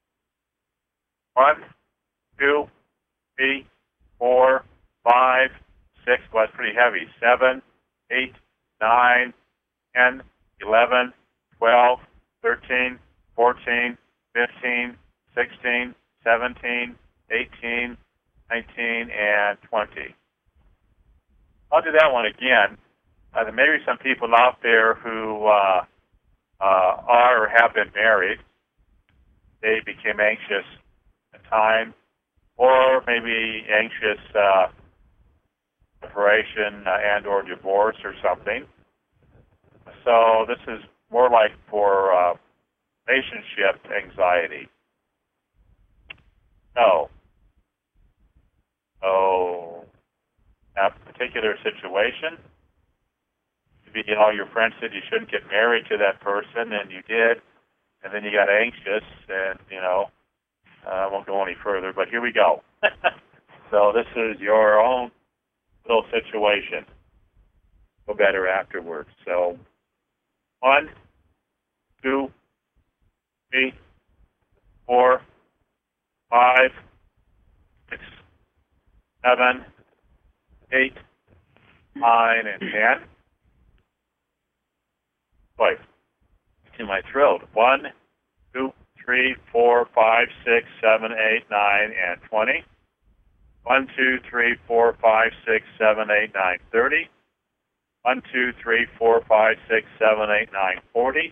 1, 2, 3, 4, 5, 6. Well, that's pretty heavy. 7, 8, 9, 10, 11, 12, 13, 14, 15, 16, 17, 18, 19, and 20. I'll do that one again. There may be some people out there who are or have been married. They became anxious at time, or maybe anxious separation and or divorce or something. So this is more like for relationship anxiety. So that particular situation, maybe your friend said you shouldn't get married to that person, and you did, and then you got anxious, and I won't go any further, but here we go. So this is your own little situation. Go better afterwards. So 1, 2, 3, 4, 5, 6, 7, 8, 9, and 10. Boy, in my throat. 1, 2, 3, 4, 5, 6, 7, 8, 9, and 20. 1, 2, 3, 4, 5, 6, 7, 8, 9, 30. 1, 2, 3, 4, 5, 6, 7, 8, 9, 40.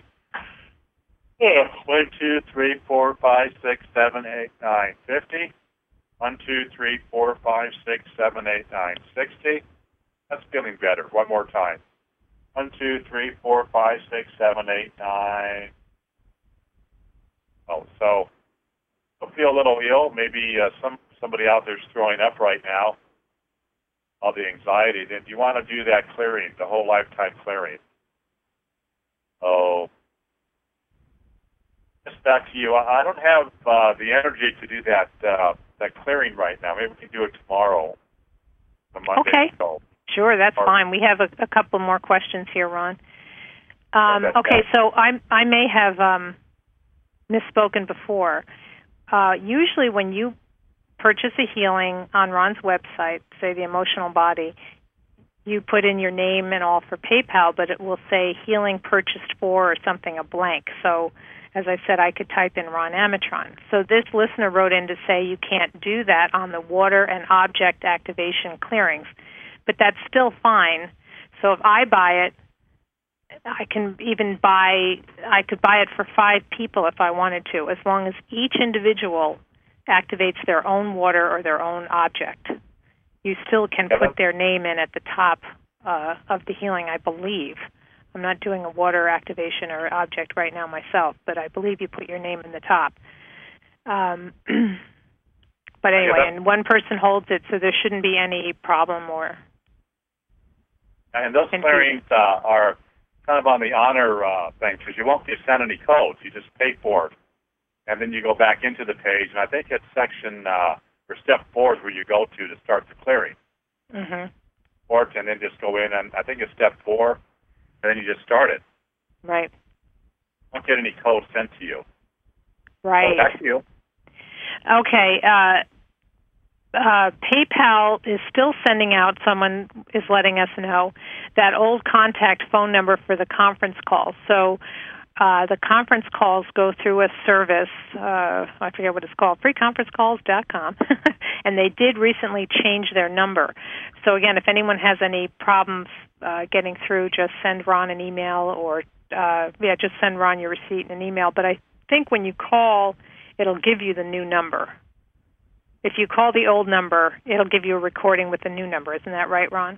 1, 2, 3, 4, 5, 6, 7, 8, 9, 50. 1, 2, 3, 4, 5, 6, 7, 8, 9, 60. That's feeling better. One more time. 1, 2, 3, 4, 5, 6, 7, 8, 9. Oh, so I feel a little ill. Maybe somebody out there's throwing up right now. All the anxiety. Then do you want to do that clearing, the whole lifetime clearing? Oh, just back to you. I don't have the energy to do that clearing right now. Maybe we can do it tomorrow. The Monday. Okay. So Sure, that's fine. We have a couple more questions here, Ron. Okay, so I may have misspoken before. Usually when you purchase a healing on Ron's website, say the Emotional Body, you put in your name and all for PayPal, but it will say healing purchased for or something, a blank. So, as I said, I could type in Ron Amitron. So this listener wrote in to say you can't do that on the water and object activation clearings, but that's still fine. So if I buy it, I could buy it for 5 people if I wanted to, as long as each individual activates their own water or their own object. You still can put their name in at the top of the healing, I believe. I'm not doing a water activation or object right now myself, but I believe you put your name in the top. But anyway, and one person holds it, so there shouldn't be any problem or... And those clearings are kind of on the honor thing, because you won't get sent any codes. You just pay for it. And then you go back into the page, and I think it's section, or step 4 is where you go to start the clearing. Mm-hmm. And then just go in, and I think it's step 4, and then you just start it. Right. You won't get any code sent to you. Right. So back to you. Okay. PayPal is still sending out, someone is letting us know, that old contact phone number for the conference call. So the conference calls go through a service, I forget what it's called, freeconferencecalls.com, and they did recently change their number. So again, if anyone has any problems getting through, just send Ron an email or, just send Ron your receipt and an email. But I think when you call, it'll give you the new number. If you call the old number, it'll give you a recording with the new number. Isn't that right, Ron?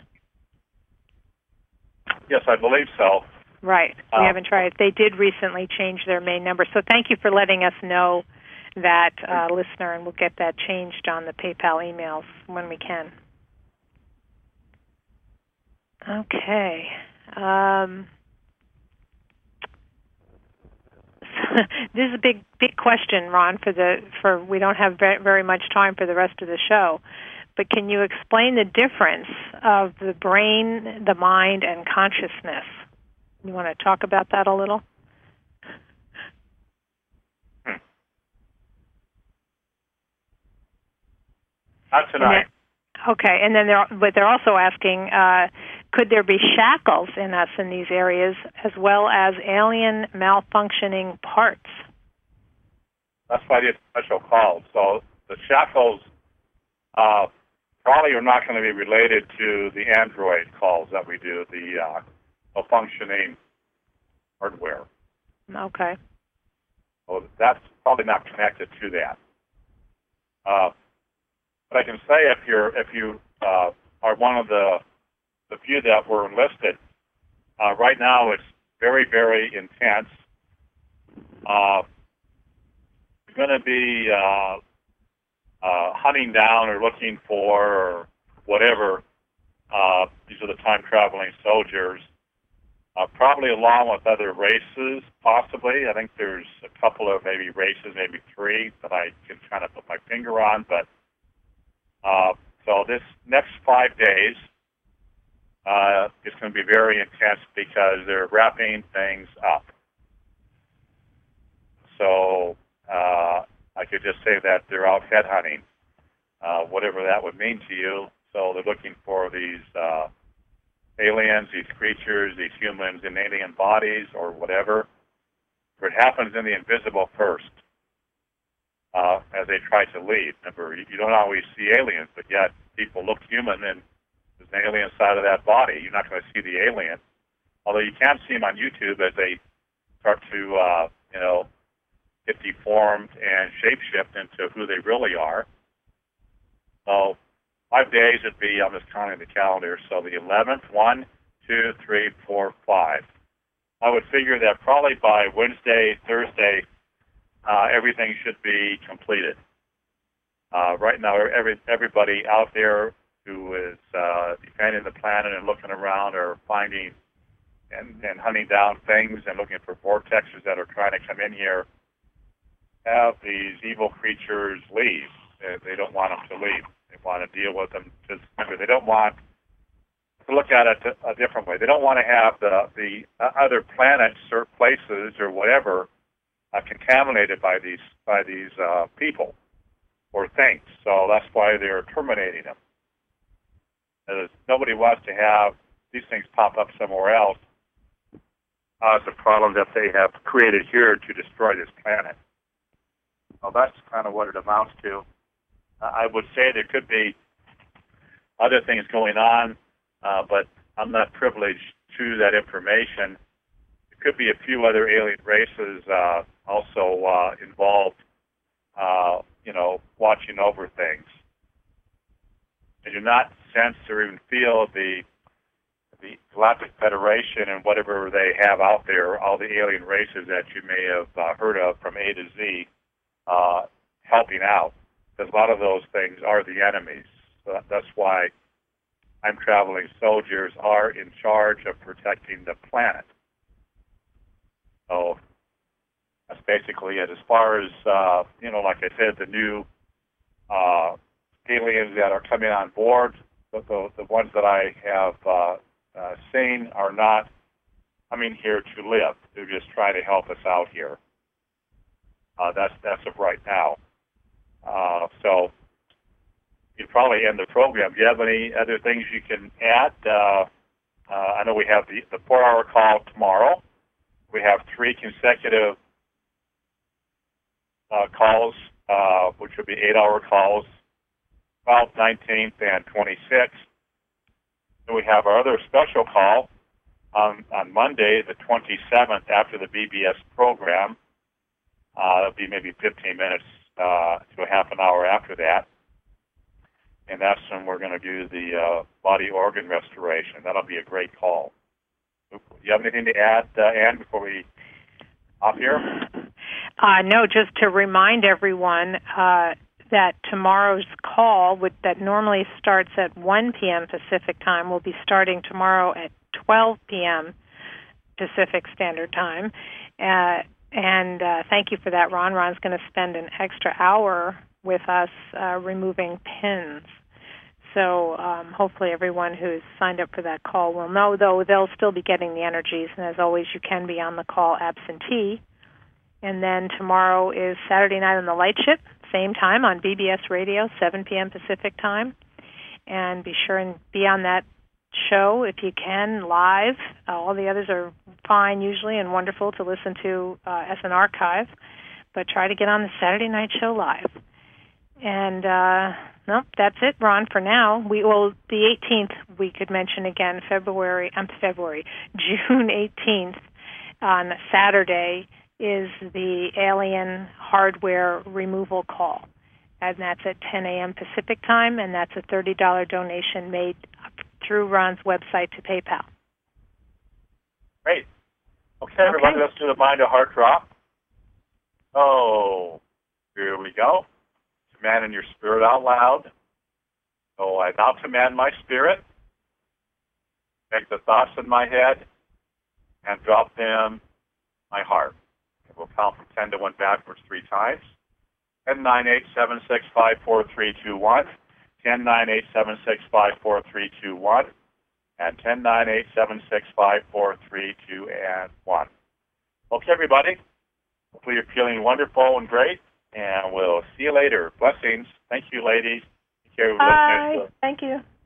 Yes, I believe so. Right. We haven't tried it. They did recently change their main number. So thank you for letting us know that, listener, and we'll get that changed on the PayPal emails when we can. Okay. This is a big question, Ron. For we don't have very much time for the rest of the show, but can you explain the difference of the brain, the mind, and consciousness? You want to talk about that a little? Not tonight. Okay, and then they're also asking, could there be shackles in us in these areas, as well as alien malfunctioning parts? That's why it's special calls. So the shackles probably are not going to be related to the Android calls that we do, the functioning hardware. Okay. So that's probably not connected to that. But I can say if you are one of the few that were enlisted, right now it's very, very intense. You're going to be hunting down or looking for or whatever. These are the time-traveling soldiers, probably along with other races, possibly. I think there's a couple of maybe races, maybe 3, that I can kind of put my finger on. But so this next 5 days is going to be very intense because they're wrapping things up. So I could just say that they're out headhunting, whatever that would mean to you. So they're looking for these aliens, these creatures, these humans in alien bodies or whatever. But it happens in the invisible first as they try to leave. Remember, you don't always see aliens, but yet people look human and there's an alien side of that body. You're not going to see the alien, although you can see them on YouTube as they start to, get deformed and shape-shift into who they really are. So 5 days would be, I'm just counting the calendar, so the 11th, 1, 2, 3, 4, 5. I would figure that probably by Wednesday, Thursday, everything should be completed. Right now, everybody out there who is defending the planet and looking around or finding and hunting down things and looking for vortexes that are trying to come in here, have these evil creatures leave. They don't want them to leave. They want to deal with them. Just remember, they don't want to look at it a different way. They don't want to have the other planets or places or whatever contaminated by these people or things. So that's why they're terminating them. Nobody wants to have these things pop up somewhere else as a problem that they have created here to destroy this planet. Well, that's kind of what it amounts to. I would say there could be other things going on, but I'm not privileged to that information. There could be a few other alien races also involved, watching over things. I do not sense or even feel the Galactic Federation and whatever they have out there, all the alien races that you may have heard of from A to Z, helping out. Because a lot of those things are the enemies. So that's why time traveling soldiers are in charge of protecting the planet. So that's basically it. As far as, like I said, the new aliens that are coming on board, the ones that I have seen are not coming here to live. They're just trying to help us out here. That's of right now. So you'd probably end the program. Do you have any other things you can add? I know we have the 4-hour call tomorrow. We have 3 consecutive calls, which would be 8-hour calls, 12th, 19th, and 26th. Then we have our other special call on Monday, the 27th, after the BBS program. It'll be maybe 15 minutes to a half an hour after that. And that's when we're going to do the body organ restoration. That'll be a great call. Do you have anything to add, Ann, before we off here? No, just to remind everyone that tomorrow's call, that normally starts at 1 p.m. Pacific time, will be starting tomorrow at 12 p.m. Pacific Standard Time. And thank you for that, Ron. Ron's going to spend an extra hour with us removing pins. So hopefully everyone who's signed up for that call will know, though they'll still be getting the energies. And as always, you can be on the call absentee. And then tomorrow is Saturday Night on the Light Ship, same time on BBS Radio, 7 p.m. Pacific time. And be sure and be on that show if you can, live. All the others are fine usually and wonderful to listen to as an archive. But try to get on the Saturday night show live. And, that's it, Ron, for now. The 18th, we could mention again, June 18th on Saturday is the alien hardware removal call. And that's at 10 a.m. Pacific time, and that's a $30 donation made through Ron's website to PayPal. Great. Okay, everybody, let's do the Mind to Heart drop. Oh, here we go. Command in your spirit out loud. So I now command my spirit, take the thoughts in my head, and drop them in my heart. We'll count from 10 to 1 backwards 3 times. 10, 9, 8, 7, 6, 5, 4, 3, 2, 1. 10, 9, 8, 7, 6, 5, 4, 3, 2, 1. And 10, 9, 8, 7, 6, 5, 4, 3, 2, and 1. Okay, everybody. Hopefully you're feeling wonderful and great. And we'll see you later. Blessings. Thank you, ladies. Take care of Bye. Thank you.